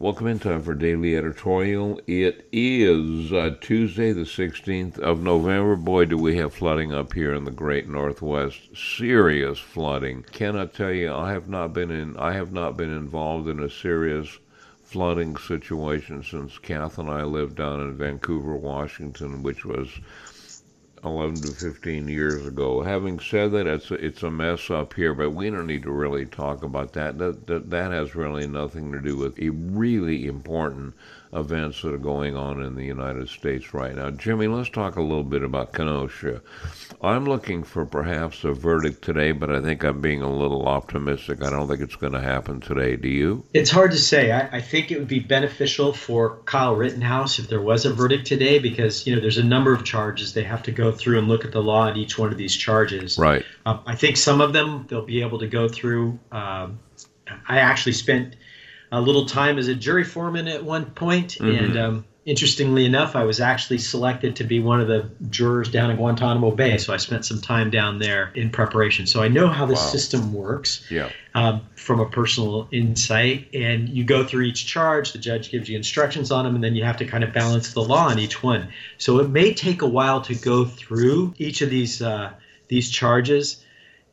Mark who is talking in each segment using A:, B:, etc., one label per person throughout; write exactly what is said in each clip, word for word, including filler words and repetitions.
A: Welcome in time for Daily Editorial. It is uh, Tuesday, the sixteenth of November. Boy, do we have flooding up here in the great Northwest. Serious flooding. Cannot tell you, I have not been in. I have not been involved in a serious flooding situation since Kath and I lived down in Vancouver, Washington, which was eleven to fifteen years ago. Having said that, it's a, it's a mess up here, but we don't need to really talk about that. That, that. that has really nothing to do with a really important events that are going on in the United States right now. Jimmy, let's talk a little bit about Kenosha. I'm looking for perhaps a verdict today, but I think I'm being a little optimistic. I don't think it's going to happen today. Do you?
B: It's hard to say. I, I think it would be beneficial for Kyle Rittenhouse if there was a verdict today, because, you know, there's a number of charges. They have to go through and look at the law on each one of these charges.
A: Right.
B: Um, I think some of them they'll be able to go through. Um, I actually spent a little time as a jury foreman at one point, mm-hmm. and um, interestingly enough, I was actually selected to be one of the jurors down in Guantanamo Bay, so I spent some time down there in preparation. So I know how the wow. system works
A: yeah.
B: um, from a personal insight, and you go through each charge, the judge gives you instructions on them, and then you have to kind of balance the law on each one. So it may take a while to go through each of these uh, these charges.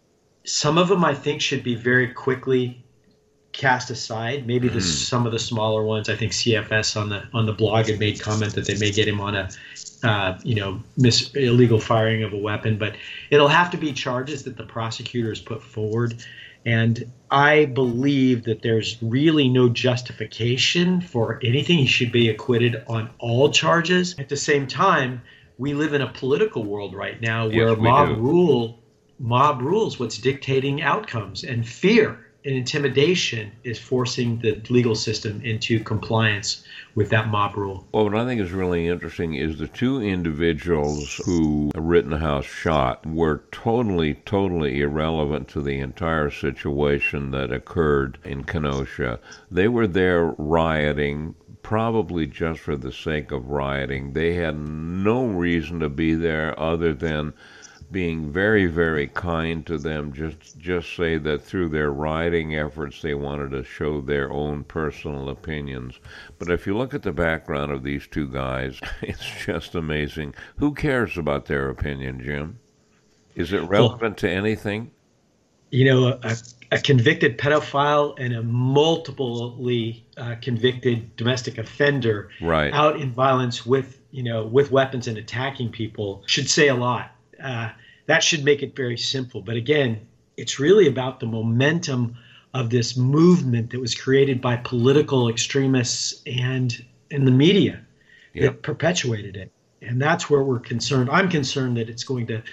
B: Some of them I think should be very quickly cast aside. Maybe the, mm. some of the smaller ones. I think C F S on the on the blog had made comment that they may get him on a uh, you know mis- illegal firing of a weapon, but it'll have to be charges that the prosecutors put forward. And I believe that there's really no justification for anything. He should be acquitted on all charges. At the same time, we live in a political world right now where
A: yes,
B: mob
A: do.
B: rule mob rules what's dictating outcomes, and fear and intimidation is forcing the legal system into compliance with that mob rule.
A: Well, what I think is really interesting is the two individuals who Rittenhouse shot were totally, totally irrelevant to the entire situation that occurred in Kenosha. They were there rioting, probably just for the sake of rioting. They had no reason to be there other than being very, very kind to them. Just just say that through their rioting efforts, they wanted to show their own personal opinions. But if you look at the background of these two guys, it's just amazing. Who cares about their opinion, Jim? Is it relevant well, to anything?
B: You know, a, a convicted pedophile and a multiply uh, convicted domestic offender
A: right.
B: out in violence with, you know, with weapons and attacking people should say a lot. Uh, that should make it very simple. But again, it's really about the momentum of this movement that was created by political extremists and in the media yep. that perpetuated it. And that's where we're concerned. I'm concerned that it's going to,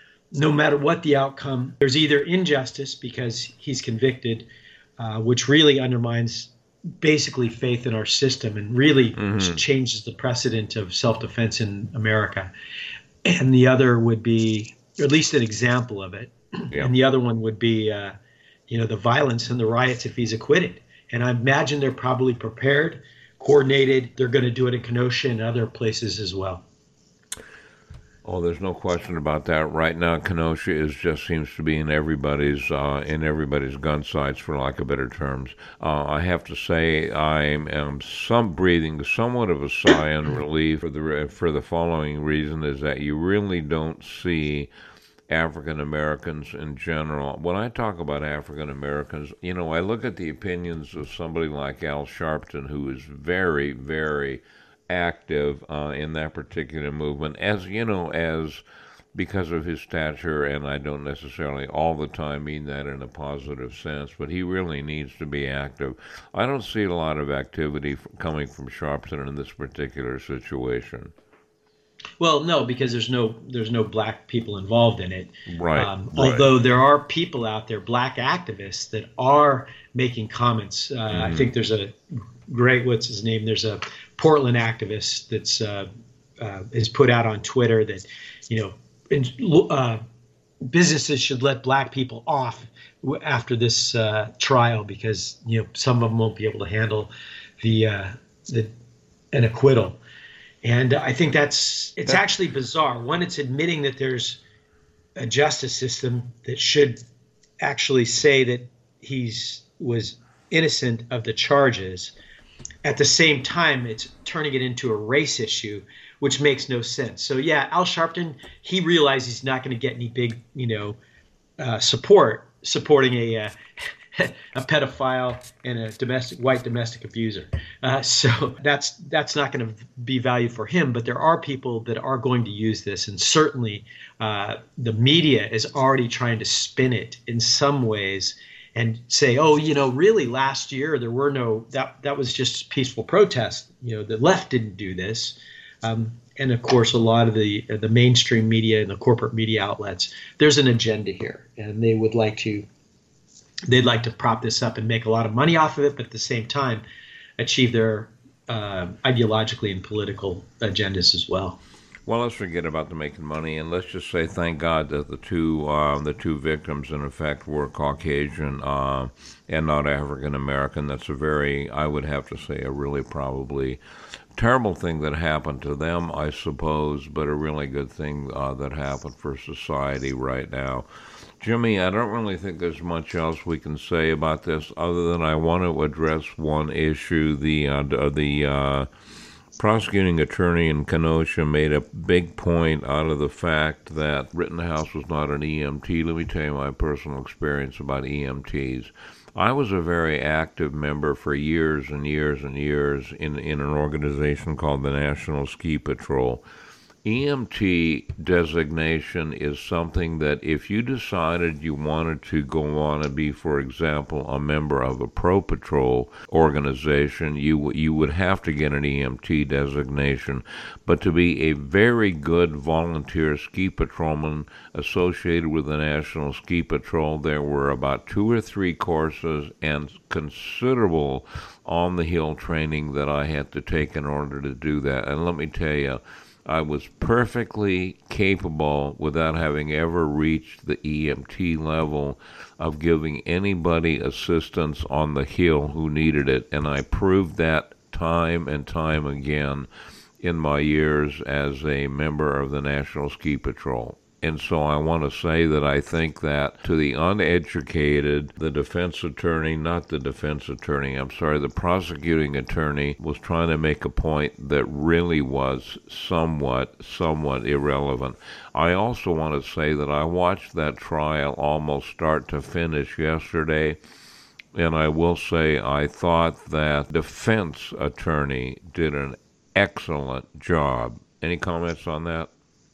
B: no matter what the outcome, there's either injustice because he's convicted, uh, which really undermines basically faith in our system and really mm-hmm. changes the precedent of self-defense in America. And the other would be, or at least an example of it. Yeah. And the other one would be, uh, you know, the violence and the riots if he's acquitted. And I imagine they're probably prepared, coordinated. They're going to do it in Kenosha and other places as well.
A: Oh, there's no question about that. Right now, Kenosha is just seems to be in everybody's uh, in everybody's gun sights, for lack of better terms. Uh, I have to say, I am some breathing somewhat of a sigh of relief for the for the following reason: is that you really don't see African Americans in general. When I talk about African Americans, you know, I look at the opinions of somebody like Al Sharpton, who is very, very active uh, in that particular movement, as you know, as because of his stature, and I don't necessarily all the time mean that in a positive sense, but he really needs to be active. I don't see a lot of activity f- coming from Sharpton in this particular situation.
B: Well, no, because there's no there's no black people involved in it.
A: Right,
B: um,
A: right.
B: Although there are people out there, black activists, that are making comments. Uh, mm-hmm. I think there's a great, what's his name? There's a Portland activist that's uh, uh, is put out on Twitter that, you know, in, uh, businesses should let black people off after this uh, trial because, you know, some of them won't be able to handle the uh, the an acquittal. And I think that's it's that's, actually bizarre. One, it's admitting that there's a justice system that should actually say that he's was innocent of the charges. At the same time, it's turning it into a race issue, which makes no sense. So yeah, Al Sharpton, he realized he's not going to get any big, you know, uh, support supporting a uh, a pedophile and a domestic white domestic abuser. Uh, so that's that's not going to be valued for him. But there are people that are going to use this, and certainly uh, the media is already trying to spin it in some ways and say, oh, you know, really last year there were no that that was just peaceful protest. You know, the left didn't do this. Um, and of course, a lot of the the mainstream media and the corporate media outlets, there's an agenda here, and they would like to they'd like to prop this up and make a lot of money off of it, but at the same time, achieve their uh, ideologically and political agendas as well.
A: Well, let's forget about the making money, and let's just say thank God that the two uh, the two victims, in effect, were Caucasian uh, and not African American. That's a very, I would have to say, a really probably terrible thing that happened to them, I suppose, but a really good thing uh, that happened for society right now. Jimmy, I don't really think there's much else we can say about this other than I want to address one issue. The uh, the uh, prosecuting attorney in Kenosha made a big point out of the fact that Rittenhouse was not an E M T. Let me tell you my personal experience about E M Ts. I was a very active member for years and years and years in, in an organization called the National Ski Patrol. E M T designation is something that if you decided you wanted to go on and be, for example, a member of a pro patrol organization, you you would have to get an E M T designation. But to be a very good volunteer ski patrolman associated with the National Ski Patrol, there were about two or three courses and considerable on-the-hill training that I had to take in order to do that. And let me tell you, I was perfectly capable, without having ever reached the E M T level, of giving anybody assistance on the hill who needed it. And I proved that time and time again in my years as a member of the National Ski Patrol. And so I want to say that I think that to the uneducated, the defense attorney, not the defense attorney, I'm sorry, the prosecuting attorney was trying to make a point that really was somewhat, somewhat irrelevant. I also want to say that I watched that trial almost start to finish yesterday, and I will say I thought that defense attorney did an excellent job. Any comments on that?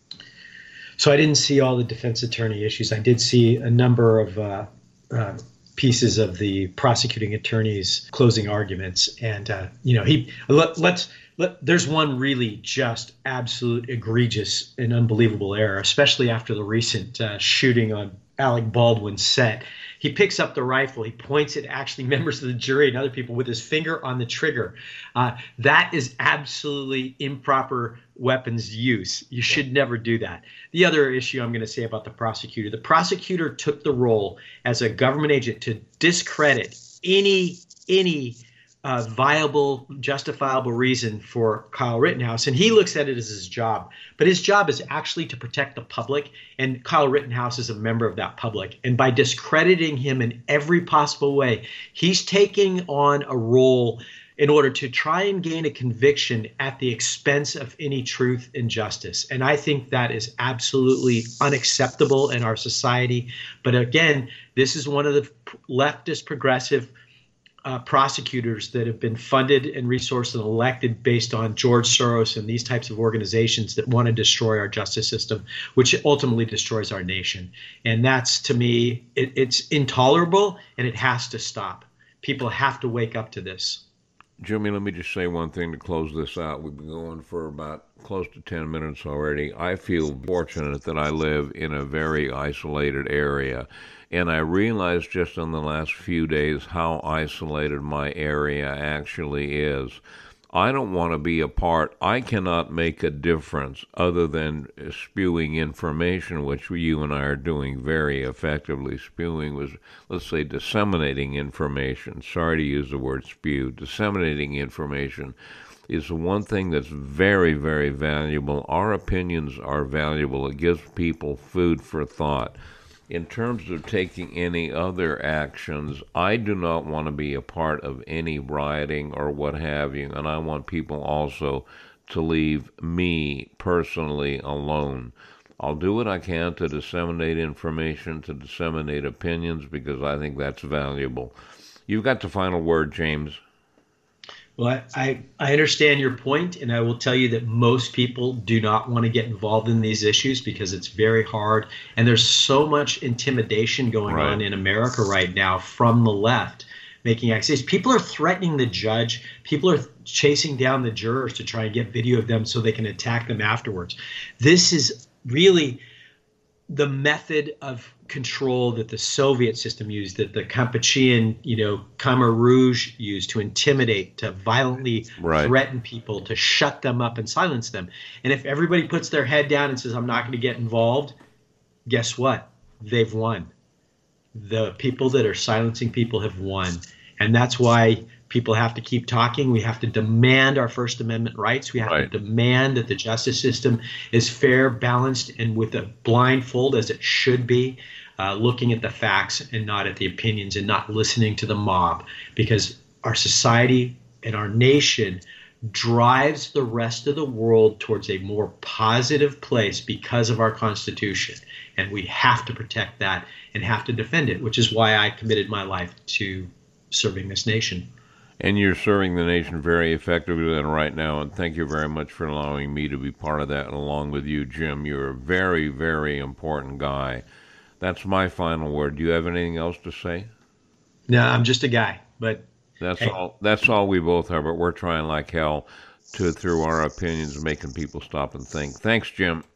B: So I didn't see all the defense attorney issues. I did see a number of uh, uh, pieces of the prosecuting attorney's closing arguments, and uh, you know, he let, let's let, there's one really just absolute egregious and unbelievable error, especially after the recent uh, shooting on Alec Baldwin's set. He picks up the rifle, he points it at actually members of the jury and other people with his finger on the trigger. Uh, that is absolutely improper weapons use. You should never do that. The other issue I'm going to say about the prosecutor, the prosecutor took the role as a government agent to discredit any, any uh, viable, justifiable reason for Kyle Rittenhouse. And he looks at it as his job. But his job is actually to protect the public. And Kyle Rittenhouse is a member of that public. And by discrediting him in every possible way, he's taking on a role in order to try and gain a conviction at the expense of any truth and justice. And I think that is absolutely unacceptable in our society. But again, this is one of the leftist progressive uh, prosecutors that have been funded and resourced and elected based on George Soros and these types of organizations that want to destroy our justice system, which ultimately destroys our nation. And that's, to me, it, it's intolerable, and it has to stop. People have to wake up to this.
A: Jimmy, let me just say one thing to close this out. We've been going for about close to ten minutes already. I feel fortunate that I live in a very isolated area, and I realized just in the last few days how isolated my area actually is. I don't want to be a part. I cannot make a difference other than spewing information, which you and I are doing very effectively. Spewing was, let's say, disseminating information. Sorry to use the word spew. Disseminating information is one thing that's very, very valuable. Our opinions are valuable. It gives people food for thought. In terms of taking any other actions, I do not want to be a part of any rioting or what have you, and I want people also to leave me personally alone. I'll do what I can to disseminate information, to disseminate opinions, because I think that's valuable. You've got the final word, James.
B: Well, I, I, I understand your point, and I will tell you that most people do not want to get involved in these issues because it's very hard. And there's so much intimidation going
A: Right.
B: on in America right now from the left making accusations. People are threatening the judge. People are chasing down the jurors to try and get video of them so they can attack them afterwards. This is really the method of control that the Soviet system used, that the Kampuchean, you know, Khmer Rouge used to intimidate, to violently
A: Right.
B: threaten people, to shut them up and silence them. And if everybody puts their head down and says, I'm not going to get involved, guess what? They've won. The people that are silencing people have won. And that's why people have to keep talking. We have to demand our First Amendment rights. We have
A: Right.
B: to demand that the justice system is fair, balanced, and with a blindfold as it should be, uh, looking at the facts and not at the opinions and not listening to the mob. Because our society and our nation drives the rest of the world towards a more positive place because of our Constitution. And we have to protect that and have to defend it, which is why I committed my life to serving this nation.
A: And you're serving the nation very effectively then right now, and thank you very much for allowing me to be part of that, and along with you, Jim. You're a very, very important guy. That's my final word. Do you have anything else to say?
B: No, I'm just a guy, but
A: That's
B: hey,
A: all. That's all we both are. But we're trying like hell to, through our opinions, making people stop and think. Thanks, Jim.